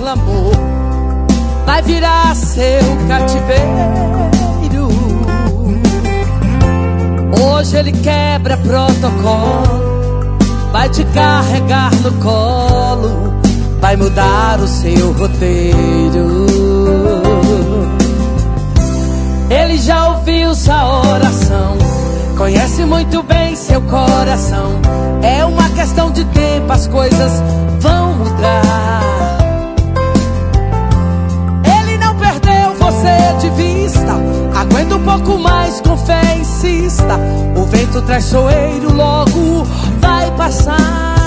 clamor vai virar seu cativeiro. Hoje ele quebra protocolo, vai te carregar no colo, vai mudar o seu roteiro. Ele já ouviu sua oração, conhece muito bem seu coração. É uma questão de tempo, as coisas vão mudar. Ele não perdeu você de vista, aguenta um pouco mais, com fé insista. O vento traiçoeiro logo vai passar.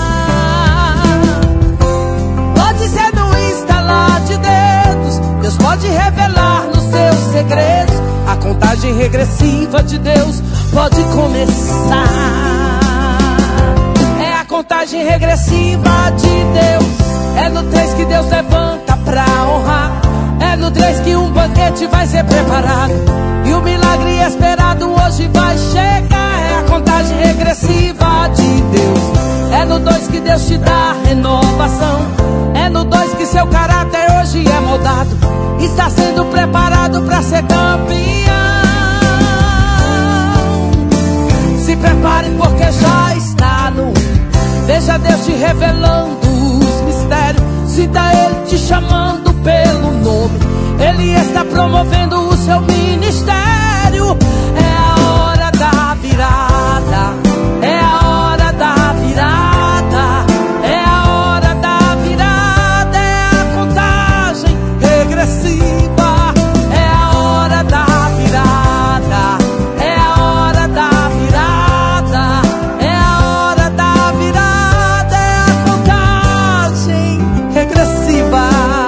Pode ser no instalar de dedos, Deus pode revelar nos seus segredos. A contagem regressiva de Deus pode começar. É a contagem regressiva de Deus. É no 3 que Deus levanta pra honrar. É no 3 que um banquete vai ser preparado e o milagre esperado hoje vai chegar. É a contagem regressiva de Deus. É no 2 que Deus te dá renovação. É no 2 que seu caráter hoje é moldado, está sendo preparado pra ser campeão. Se prepare porque já está no 1. Veja Deus te revelando os mistérios. Sinta Ele te chamando pelo nome. Ele está promovendo o seu ministério. É a hora da virada. É a hora da virada. É a hora da virada. É a contagem regressiva. É a hora da virada. É a hora da virada. É a hora da virada. É a contagem regressiva.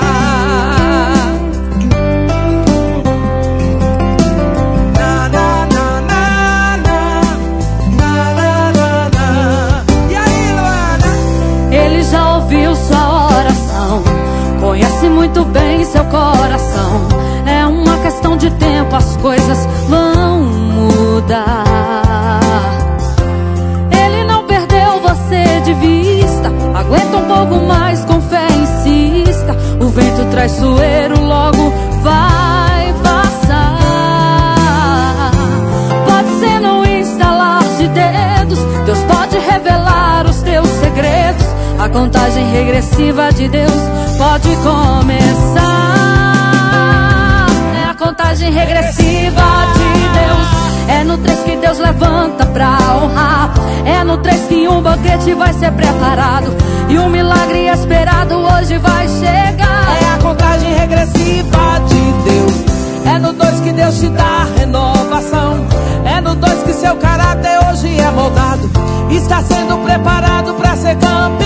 Na, na, na, na, na. Na, na, na, na. E aí, Luana? Ele já ouviu sua oração, conhece muito bem seu coração. É uma questão de tempo, as coisas vão mudar. Ele não perdeu você de vista, aguenta um pouco mais, com fé insista. O vento traiçoeiro logo vai passar. Pode ser no instalar de dedos, Deus pode revelar os teus segredos. A contagem regressiva de Deus pode começar. É a contagem regressiva de Deus. É no 3 que Deus levanta pra honrar. É no 3 que um banquete vai ser preparado e um milagre esperado hoje vai chegar. É a contagem regressiva de Deus. É no 2 que Deus te dá renovação. É no 2 que seu caráter hoje é moldado, está sendo preparado pra ser campeão.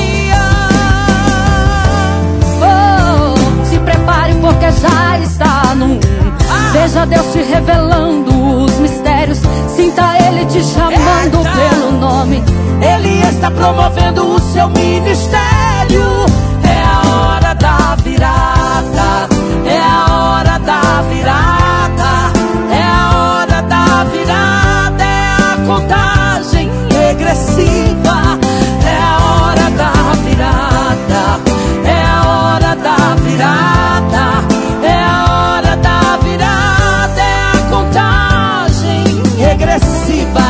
Oh, se prepare porque já está no 1. Veja Deus te revelando os mistérios. Sinta Ele te chamando pelo nome. Ele está promovendo o seu ministério. É a hora da virada. É a hora da virada. É a hora da virada. É a contagem regressiva. É a hora da virada. É a hora da virada. É a hora da virada. É a contagem regressiva.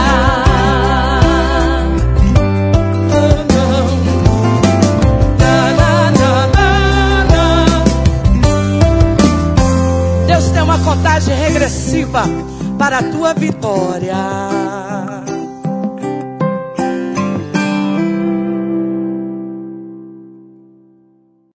Deus tem uma contagem regressiva para a tua vitória.